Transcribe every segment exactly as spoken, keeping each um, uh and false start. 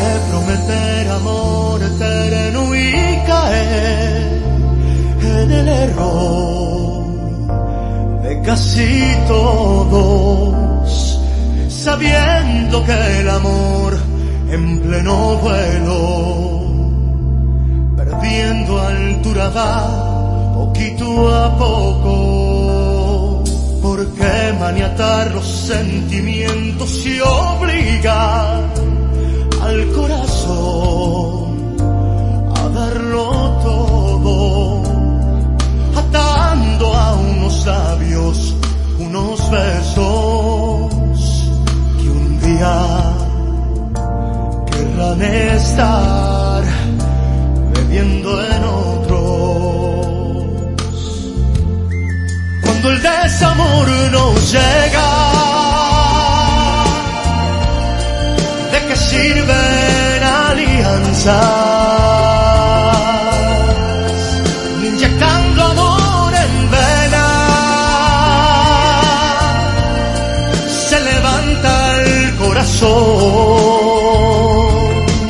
prometer amor eterno y caer en el error de casi todos, sabiendo que el amor en pleno vuelo, perdiendo altura va poquito a poco. ¿Por qué maniatar los sentimientos y obligar al corazón a darlo todo, atando a unos labios, unos besos que un día querrán estar bebiendo en otros? Cuando el desamor nos llega, ¿de qué sirven alianzas? Inyectando amor en vena, se levanta el corazón.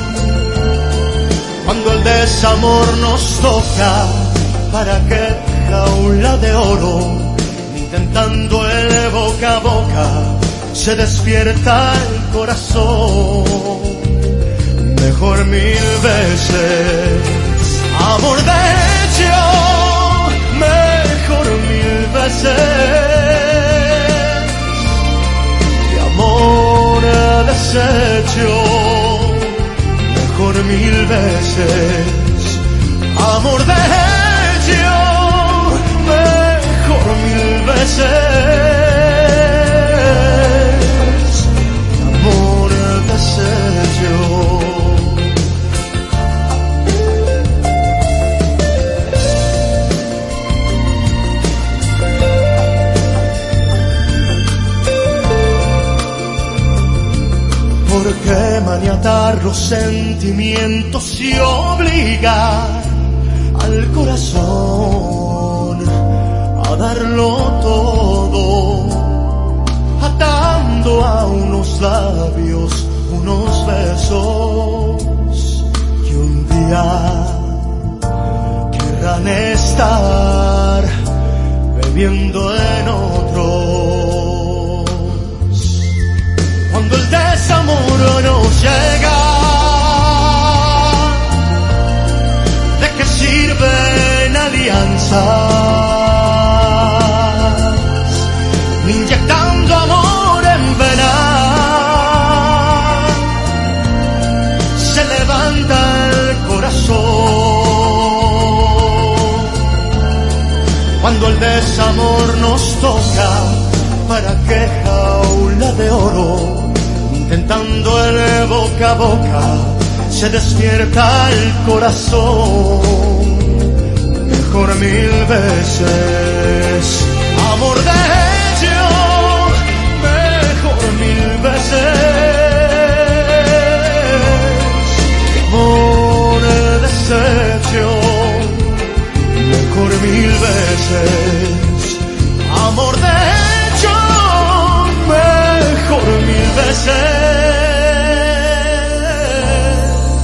Cuando el desamor nos toca, ¿para qué jaula de oro? Intentando el boca a boca, se despierta el corazón. Mejor mil veces amor de hecho, mejor mil veces que amor deshecho. Mejor mil veces amor de hecho, mejor mil veces amor deshecho. ¿Por qué maniatar los sentimientos y obligar al corazón a darlo todo, atando a unos labios, unos besos que un día querrán estar bebiendo en otros? Cuando el desamor nos llega, ¿de qué sirven alianzas? Inyectando amor en vena, se levanta el corazón. Cuando el desamor nos toca, ¿para qué jaula de oro? Intentando el boca a boca, se despierta el corazón. Mejor mil veces amor de hecho, mejor mil veces amor deshecho. Mejor mil veces amor de hecho, mejor mil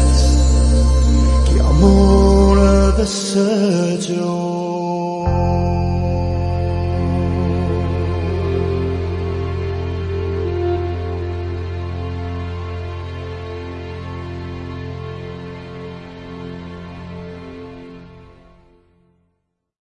veces que amor deshecho.